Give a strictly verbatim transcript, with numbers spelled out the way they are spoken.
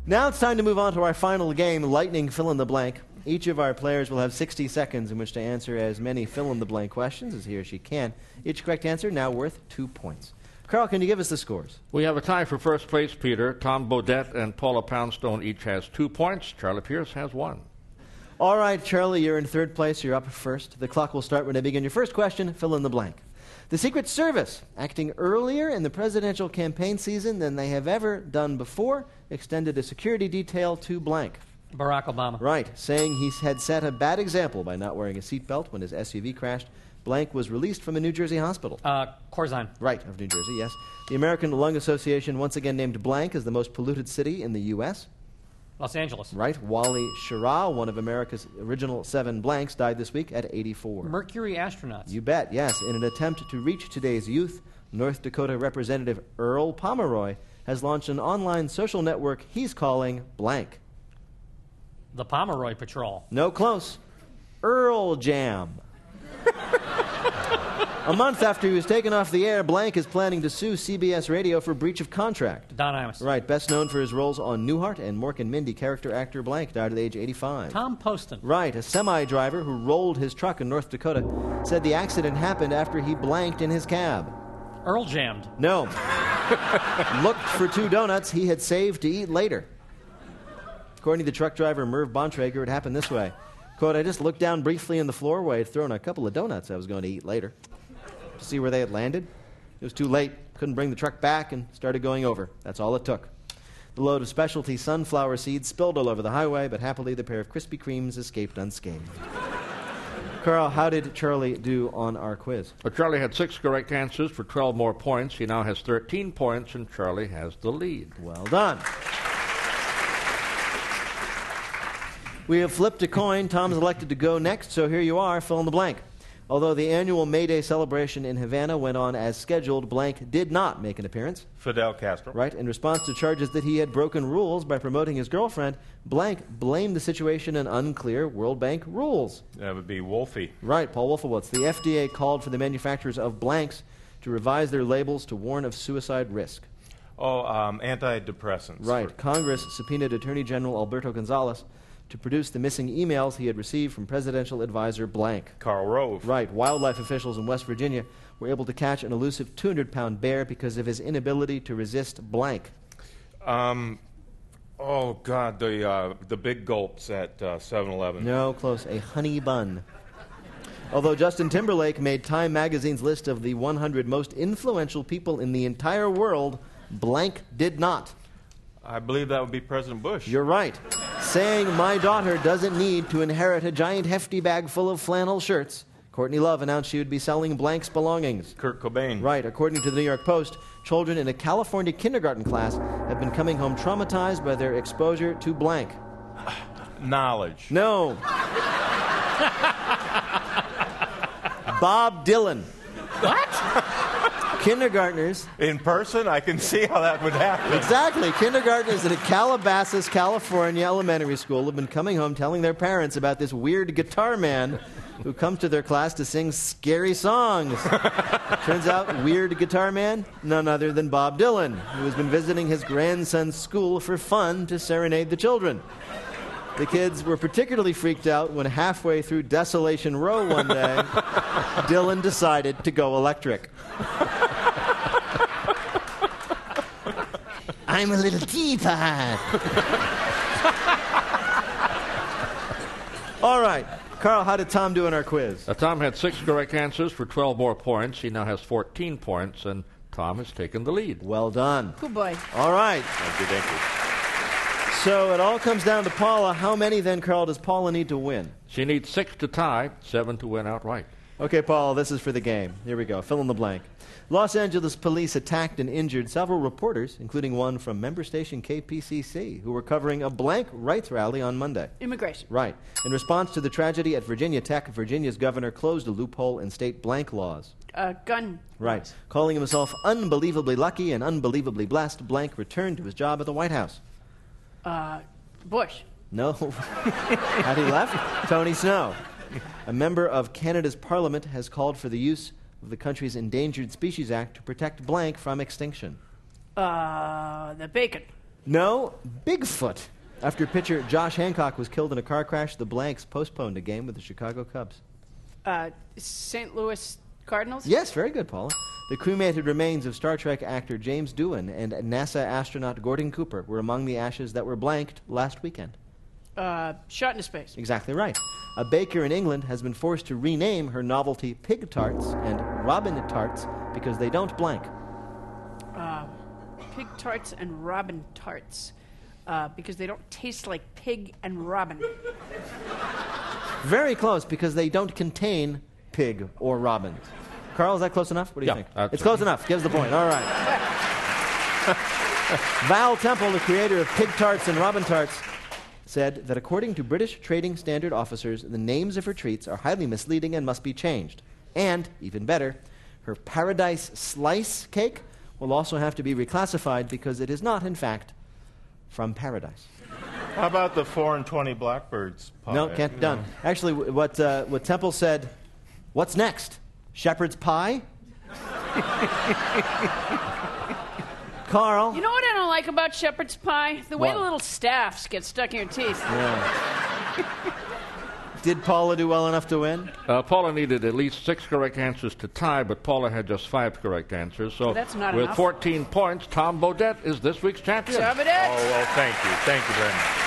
Now it's time to move on to our final game, Lightning Fill-in-the-Blank. Each of our players will have sixty seconds in which to answer as many fill-in-the-blank questions as he or she can. Each correct answer now worth two points. Carl, can you give us the scores? We have a tie for first place, Peter. Tom Bodette and Paula Poundstone each has two points. Charlie Pierce has one. All right, Charlie, you're in third place. You're up first. The clock will start when I begin your first question. Fill in the blank. The Secret Service, acting earlier in the presidential campaign season than they have ever done before, extended a security detail to blank. Barack Obama. Right, saying he had set a bad example by not wearing a seatbelt when his S U V crashed. Blank was released from a New Jersey hospital. Uh, Corzine. Right, of New Jersey, yes. The American Lung Association once again named blank as the most polluted city in the U S Los Angeles. Right. Wally Schirra, one of America's original seven blanks, died this week at eighty-four. Mercury astronauts. You bet, yes. In an attempt to reach today's youth, North Dakota Representative Earl Pomeroy has launched an online social network he's calling blank. The Pomeroy Patrol. No, close. Earl Jam. A month after he was taken off the air, Blank is planning to sue C B S Radio for breach of contract. Don Imus. Right, best known for his roles on Newhart and Mork and Mindy. Character actor Blank died at age eighty-five. Tom Poston. Right, a semi-driver who rolled his truck in North Dakota said the accident happened after he blanked in his cab. Earl Jammed. No. Looked for two donuts he had saved to eat later. According to the truck driver Merv Bontrager, it happened this way. Quote, I just looked down briefly in the floor where I had thrown a couple of donuts I was going to eat later. To see where they had landed. It was too late. Couldn't bring the truck back and started going over. That's all it took. The load of specialty sunflower seeds spilled all over the highway, but happily the pair of Krispy Kremes escaped unscathed. Carl, how did Charlie do on our quiz? Well, Charlie had six correct answers for twelve more points. He now has thirteen points, and Charlie has the lead. Well done. We have flipped a coin. Tom's elected to go next, so here you are. Fill in the blank. Although the annual May Day celebration in Havana went on as scheduled, Blank did not make an appearance. Fidel Castro. Right. In response to charges that he had broken rules by promoting his girlfriend, Blank blamed the situation on unclear World Bank rules. That would be Wolfie. Right, Paul Wolfowitz. The F D A called for the manufacturers of blanks to revise their labels to warn of suicide risk. Oh, um, antidepressants. Right. Congress subpoenaed Attorney General Alberto Gonzales to produce the missing emails he had received from presidential advisor Blank. Karl Rove. Right. Wildlife officials in West Virginia were able to catch an elusive two hundred pound bear because of his inability to resist Blank. Um, oh, God, the, uh, the big gulps at uh, seven eleven. No, close. A honey bun. Although Justin Timberlake made Time magazine's list of the one hundred most influential people in the entire world, Blank did not. I believe that would be President Bush. You're right. Saying my daughter doesn't need to inherit a giant hefty bag full of flannel shirts, Courtney Love announced she would be selling Blank's belongings. Kurt Cobain. Right. According to the New York Post, children in a California kindergarten class have been coming home traumatized by their exposure to Blank. Knowledge. No. Bob Dylan. What? Kindergartners. In person, I can see how that would happen. Exactly. Kindergartners at a Calabasas, California elementary school have been coming home telling their parents about this weird guitar man who comes to their class to sing scary songs. Turns out, weird guitar man, none other than Bob Dylan, who has been visiting his grandson's school for fun to serenade the children. The kids were particularly freaked out when halfway through Desolation Row one day, Dylan decided to go electric. I'm a little teapot. All right. Carl, how did Tom do in our quiz? Uh, Tom had six correct answers for twelve more points. He now has fourteen points, and Tom has taken the lead. Well done. Good boy. All right. Thank you, thank you. So it all comes down to Paula. How many then, Carl, does Paula need to win? She needs six to tie, seven to win outright. Okay, Paula, this is for the game. Here we go. Fill in the blank. Los Angeles police attacked and injured several reporters, including one from member station K P C C, who were covering a blank rights rally on Monday. Immigration. Right. In response to the tragedy at Virginia Tech, Virginia's governor closed a loophole in state blank laws. Uh, gun. Right. Calling himself unbelievably lucky and unbelievably blessed, Blank returned to his job at the White House. Uh, Bush. No. Had he left? Tony Snow. A member of Canada's parliament has called for the use of the country's Endangered Species Act to protect Blank from extinction. Uh, the bacon. No, Bigfoot. After pitcher Josh Hancock was killed in a car crash, the Blanks postponed a game with the Chicago Cubs. Uh, Saint Louis Cardinals? Yes, very good, Paula. The cremated remains of Star Trek actor James Doohan and NASA astronaut Gordon Cooper were among the ashes that were blanked last weekend. Uh, shot into space. Exactly right. A baker in England has been forced to rename her novelty Pig Tarts and Robin Tarts because they don't blank. Uh, pig tarts and robin tarts. Uh, because they don't taste like pig and robin. Very close, because they don't contain pig or robins. Carl, is that close enough? What do you Yeah, think? that's It's it. close enough. Gives the point. All right. Val Temple, the creator of Pig Tarts and Robin Tarts, said that according to British trading standard officers, the names of her treats are highly misleading and must be changed. And, even better, her Paradise Slice cake will also have to be reclassified because it is not, in fact, from paradise. How about the four and twenty blackbirds pie? No, can't done. Actually, w- what uh, what Temple said, what's next? Shepherd's pie? Carl? You know what I don't like about shepherd's pie? The way What? the little staffs get stuck in your teeth. Did Paula do well enough to win? Uh, Paula needed at least six correct answers to tie, but Paula had just five correct answers. So That's not with enough. fourteen points, Tom Bodett is this week's champion. Shove it in. Oh, well, thank you. Thank you very much.